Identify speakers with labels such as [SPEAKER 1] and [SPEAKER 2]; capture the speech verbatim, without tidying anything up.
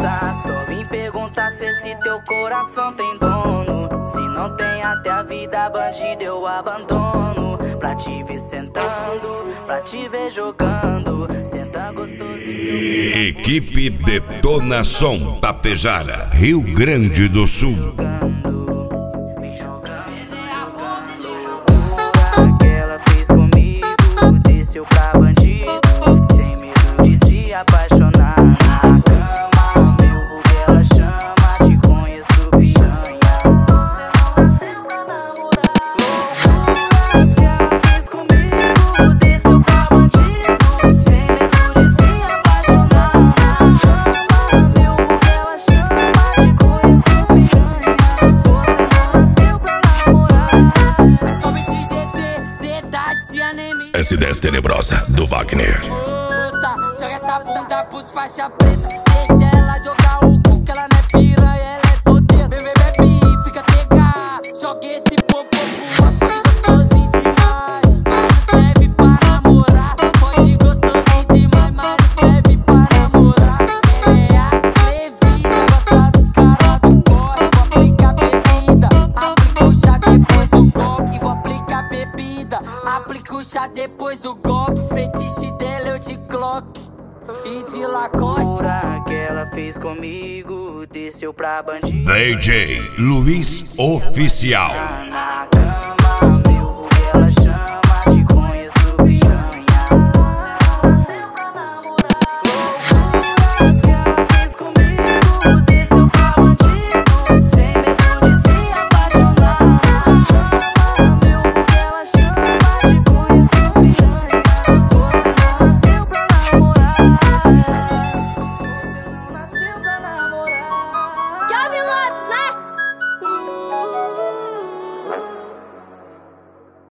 [SPEAKER 1] moça, só vim perguntar se esse teu coração tem dono. Se não tem, até a vida bandida eu abandono. Pra te ver sentando, pra te ver jogando, senta gostoso e teu...
[SPEAKER 2] Equipe Detona Som Tapejara, Rio Grande do Sul.
[SPEAKER 1] Que ela fez comigo, desceu pra bandido, sem medo de se apaixonar na cama. Meu vulgo ela chama, te conheço piranha. Você não nasceu pra namorar. Loucuras que ela fez comigo, desceu pra bandido, sem medo de se apaixonar na cama. Meu vulgo ela chama, te conheço piranha. Você não nasceu pra namorar.
[SPEAKER 2] S dez Tenebrosa, do Wagner.
[SPEAKER 3] Moça, joga essa bunda pros faixa preta. Deixa ela jogar o cu, que ela não é piranha, ela é solteira. Bebê, bebe, fica tega. Joga esse popô pro uma pode gostosinho demais. Mas não serve pra namorar. Pode gostosinho demais, mas não serve pra namorar. Ela é atrevida, gosta dos caras do corre. Vou aplicar bebida, aplica o chá, depois o golpe. Vou aplicar bebida, aplica o chá, depois o golpe. Fetiche dela eu de Glock e de Lacoste.
[SPEAKER 1] Loucura que ela fez comigo, desceu pra bandido,
[SPEAKER 2] D J Luiz Oficial.
[SPEAKER 1] na